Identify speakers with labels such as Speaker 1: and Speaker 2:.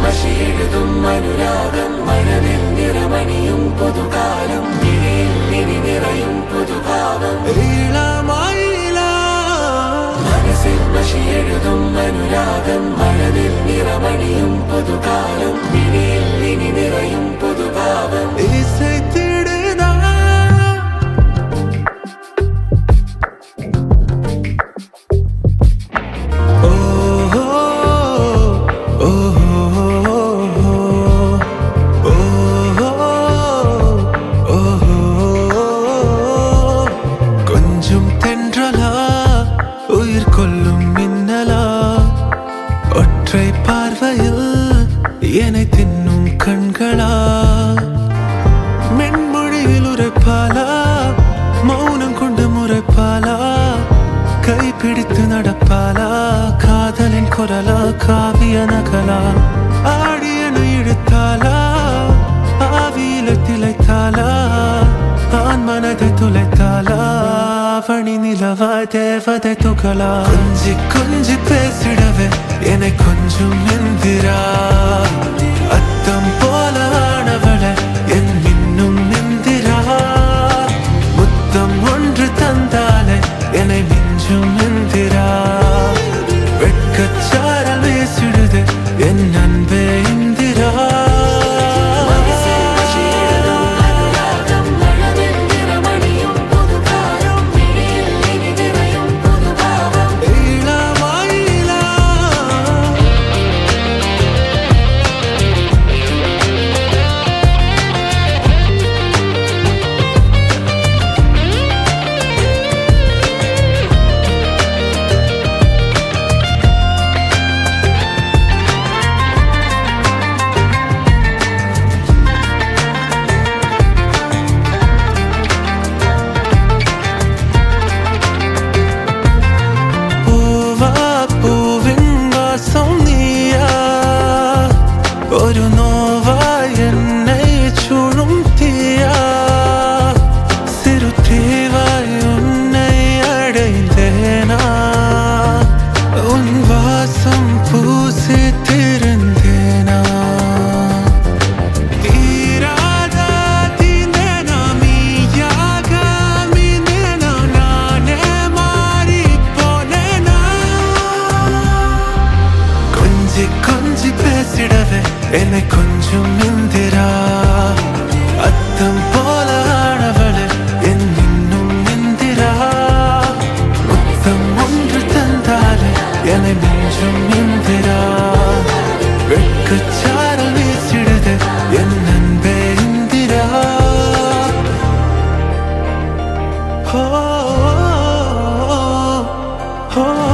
Speaker 1: മഷിയെഴുതും അനുരാഗം മനതിൽ നിറമണിയും പുതുകാലം ഇനിയിൽ ഇനി നിറയും പുതുഭാവം മനസ്സിൽ മഷിയെഴുതും അനുരാഗം മനതിൽ നിറമണിയും പുതുകാലം ഇനിയിൽ ഇനി നിറയും പുതുഭാവം
Speaker 2: ஒற்றை பார்வையில் என்னை தின்னும் கண்களா மென்மொழியில் உரைப்பாலா மௌனம் கொண்டு முறைப்பாலா கைப்பிடித்து நடப்பாலா காதலின் குரலா காவிய நகலா ஆடியன இழுத்தாலா ஆவியில திளைத்தாலா ஆண் மனதை துளைத்தாலா அவனி நிலவா தேவதை துகளா கொஞ்சி கொஞ்சி பேசிடவே என்னை கொஞ்சம் எந்திரா அத்தம் போல ஆனவளை என் மின்னும் எந்திரா முத்தம் ஒன்று தந்தாலே என்னை மிஞ்சும் எந்திரா வெட்கச்சாரல் வீசிடுது என் அன்பே இந்திரா ഒരു നോവായി എന്നെ ചുഴും തീയാ സിറുതീവായി ഉன்னை அடைந்தேனா உன் வாசம் பூசித்திருந்தேனா தீராத தீந்தேனா மீயாக மீந்தேனா நானே மாறி போனேனா கொஞ்சி கொஞ்சி பேசிடவே என்னை கொஞ்சம் இந்திரா அத்தம் போல ஆனவளை என் இன்னும் இந்திரா முத்தம் ஒன்று தந்தாலே என்னை மிஞ்சும் இந்திரா வெட்கச்சாரல் வீசிடுது என் அன்பே Indira oh, oh, oh, oh.